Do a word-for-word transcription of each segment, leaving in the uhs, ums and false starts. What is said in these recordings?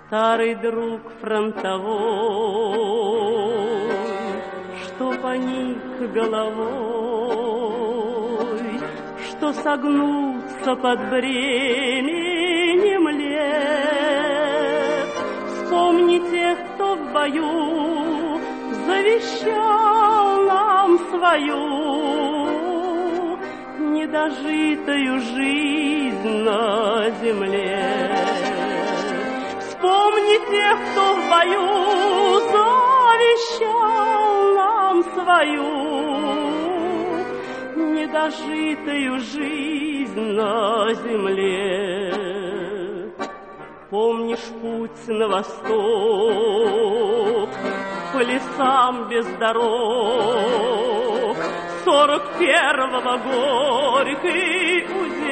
Старый друг фронтовой, что поник головой, что согнулся под бременем лет. Вспомни тех, кто в бою завещал нам свою недожитую жизнь на земле. Вспомни тех, кто в бою завещал нам свою недожитую жизнь на земле. Помнишь путь на восток по лесам без дорог, сорок первого горький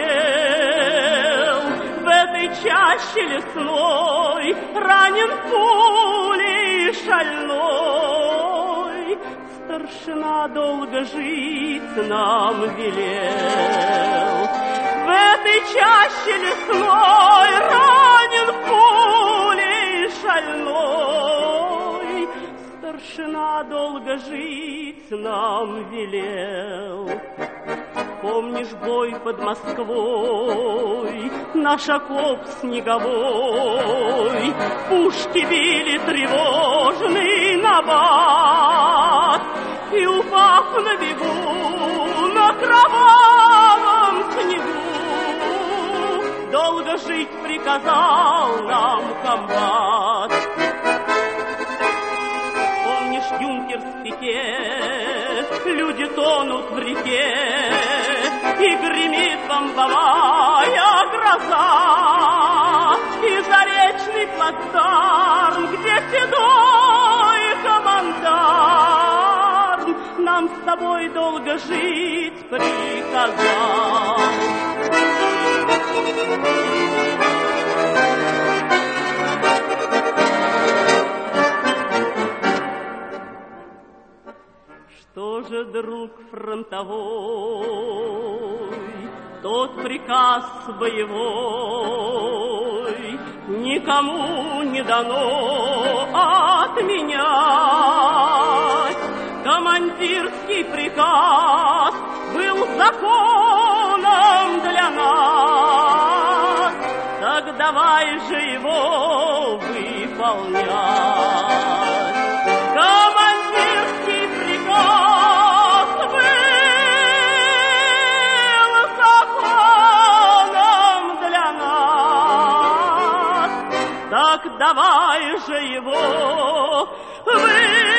удел? В этой чаще лесной ранен пулей шальной, старшина долго жить нам велел. В этой чаще лесной ранен пулей шальной, старшина долго жить нам велел. Помнишь бой под Москвой, наш окоп снеговой, пушки били тревожный набат, и, упав на бегу на кровавом снегу, долго жить приказал нам комбат. Помнишь юнкерский пикет, люди тонут в реке, и гремит бомбовая гроза, и заречный плацдарм, где седой командарм нам с тобой долго жить приказал. Что же, друг фронтовой, тот приказ боевой никому не дано отменять. Командирский приказ был законом для нас, так давай же его выполнять. Командирский приказ был законом для нас, так давай же его выполнять.